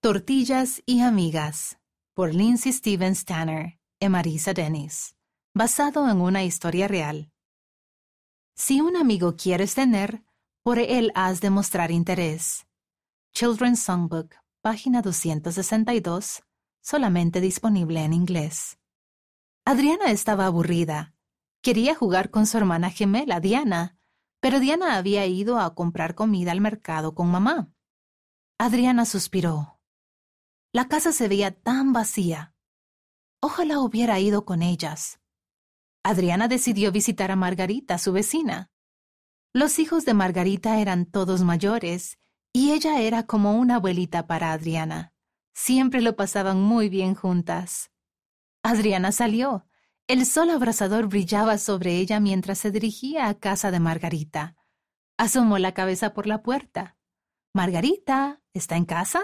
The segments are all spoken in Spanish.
Tortillas y amigas, por Lindsay Stevens Tanner y Marisa Dennis, basado en una historia real. Si un amigo quieres tener, por él has de mostrar interés. Children's Songbook, página 262, solamente disponible en inglés. Adriana estaba aburrida. Quería jugar con su hermana gemela, Diana, pero Diana había ido a comprar comida al mercado con mamá. Adriana suspiró. La casa se veía tan vacía. Ojalá hubiera ido con ellas. Adriana decidió visitar a Margarita, su vecina. Los hijos de Margarita eran todos mayores, y ella era como una abuelita para Adriana. Siempre lo pasaban muy bien juntas. Adriana salió. El sol abrasador brillaba sobre ella mientras se dirigía a casa de Margarita. Asomó la cabeza por la puerta. «Margarita, ¿está en casa?»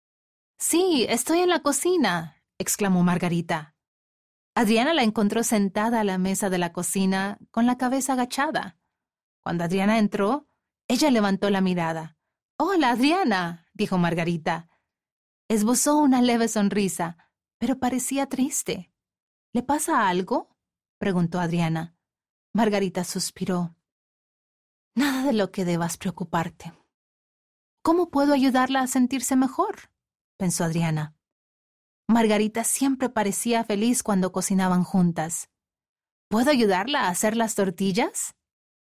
«Sí, estoy en la cocina», exclamó Margarita. Adriana la encontró sentada a la mesa de la cocina, con la cabeza agachada. Cuando Adriana entró, ella levantó la mirada. «Hola, Adriana», dijo Margarita. Esbozó una leve sonrisa, pero parecía triste. «¿Le pasa algo?», preguntó Adriana. Margarita suspiró. «Nada de lo que debas preocuparte». «¿Cómo puedo ayudarla a sentirse mejor?», pensó Adriana. Margarita siempre parecía feliz cuando cocinaban juntas. «¿Puedo ayudarla a hacer las tortillas?»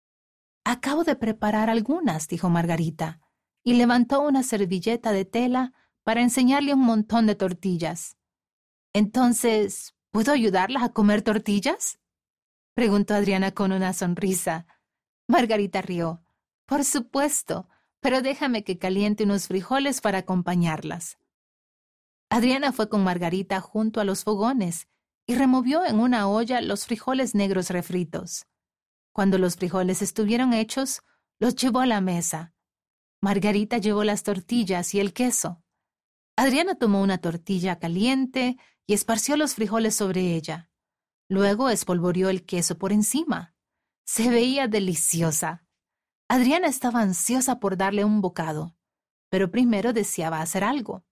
«Acabo de preparar algunas», dijo Margarita, y levantó una servilleta de tela para enseñarle un montón de tortillas. «Entonces, ¿puedo ayudarla a comer tortillas?», preguntó Adriana con una sonrisa. Margarita rió. «Por supuesto, pero déjame que caliente unos frijoles para acompañarlas». Adriana fue con Margarita junto a los fogones y removió en una olla los frijoles negros refritos. Cuando los frijoles estuvieron hechos, los llevó a la mesa. Margarita llevó las tortillas y el queso. Adriana tomó una tortilla caliente y esparció los frijoles sobre ella. Luego espolvoreó el queso por encima. Se veía deliciosa. Adriana estaba ansiosa por darle un bocado, pero primero deseaba hacer algo.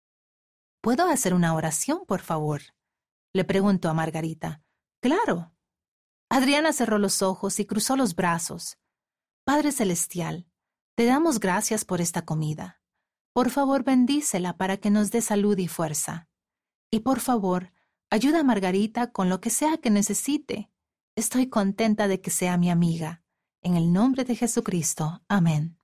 «¿Puedo hacer una oración, por favor?», le preguntó a Margarita. «Claro». Adriana cerró los ojos y cruzó los brazos. «Padre Celestial, te damos gracias por esta comida. Por favor, bendícela para que nos dé salud y fuerza. Y por favor, ayuda a Margarita con lo que sea que necesite. Estoy contenta de que sea mi amiga. En el nombre de Jesucristo. Amén».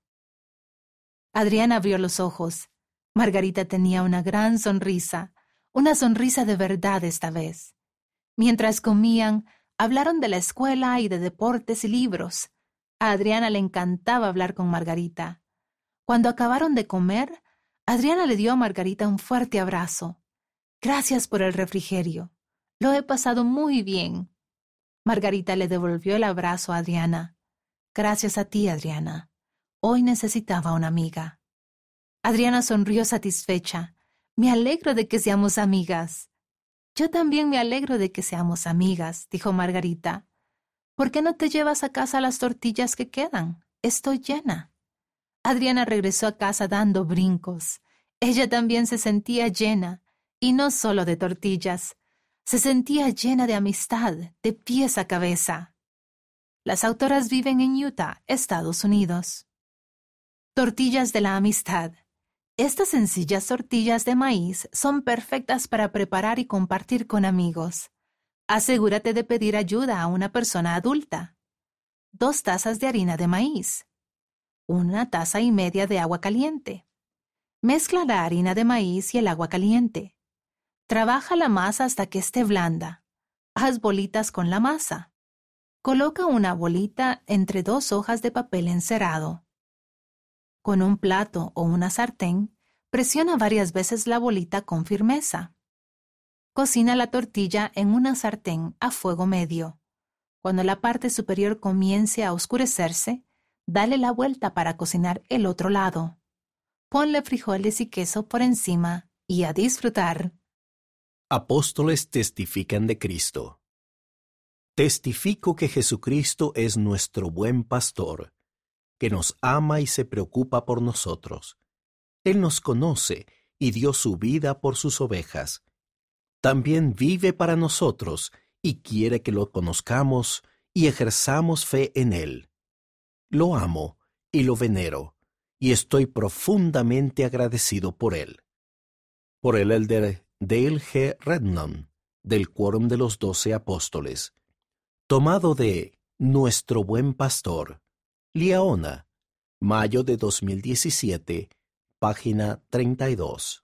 Adriana abrió los ojos. Margarita tenía una gran sonrisa, una sonrisa de verdad esta vez. Mientras comían, hablaron de la escuela y de deportes y libros. A Adriana le encantaba hablar con Margarita. Cuando acabaron de comer, Adriana le dio a Margarita un fuerte abrazo. «Gracias por el refrigerio. Lo he pasado muy bien». Margarita le devolvió el abrazo a Adriana. «Gracias a ti, Adriana. Hoy necesitaba una amiga». Adriana sonrió satisfecha. «Me alegro de que seamos amigas». «Yo también me alegro de que seamos amigas», dijo Margarita. «¿Por qué no te llevas a casa las tortillas que quedan? Estoy llena». Adriana regresó a casa dando brincos. Ella también se sentía llena, y no solo de tortillas. Se sentía llena de amistad, de pies a cabeza. Las autoras viven en Utah, Estados Unidos. Tortillas de la amistad. Estas sencillas tortillas de maíz son perfectas para preparar y compartir con amigos. Asegúrate de pedir ayuda a una persona adulta. 2 tazas de harina de maíz. 1,5 tazas de agua caliente. Mezcla la harina de maíz y el agua caliente. Trabaja la masa hasta que esté blanda. Haz bolitas con la masa. Coloca una bolita entre 2 hojas de papel encerado. Con un plato o una sartén, presiona varias veces la bolita con firmeza. Cocina la tortilla en una sartén a fuego medio. Cuando la parte superior comience a oscurecerse, dale la vuelta para cocinar el otro lado. Ponle frijoles y queso por encima y a disfrutar. Apóstoles testifican de Cristo. Testifico que Jesucristo es nuestro buen pastor, que nos ama y se preocupa por nosotros. Él nos conoce y dio su vida por sus ovejas. También vive para nosotros y quiere que lo conozcamos y ejerzamos fe en él. Lo amo y lo venero, y estoy profundamente agradecido por él. Por el elder Dale G. Rednon, del Quórum de los 12 Apóstoles. Tomado de Nuestro Buen Pastor, Liaona, mayo de 2017, página 32.